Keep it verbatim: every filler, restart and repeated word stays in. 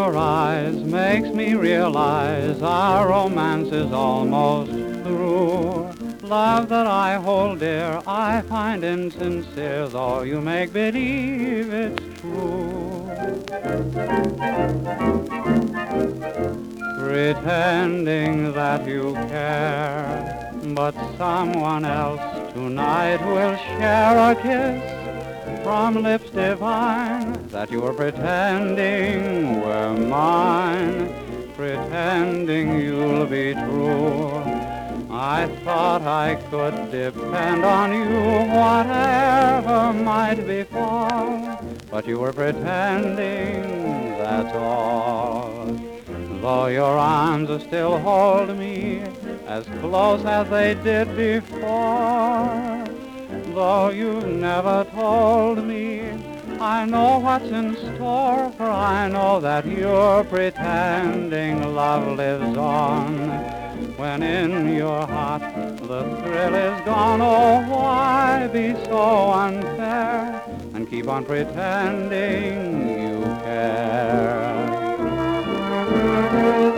your eyes makes me realize our romance is almost through. Love that I hold dear I find insincere, though you make believe it's true. Pretending that you care, but someone else tonight will share a kiss from lips divine that you were pretending were mine, pretending you'll be true. I thought I could depend on you whatever might befall, but you were pretending, that's all. Though your arms still hold me as close as they did before, though you've never told me, I know what's in store, for I know that you're pretending love lives on. When in your heart the thrill is gone, oh, why be so unfair and keep on pretending you care?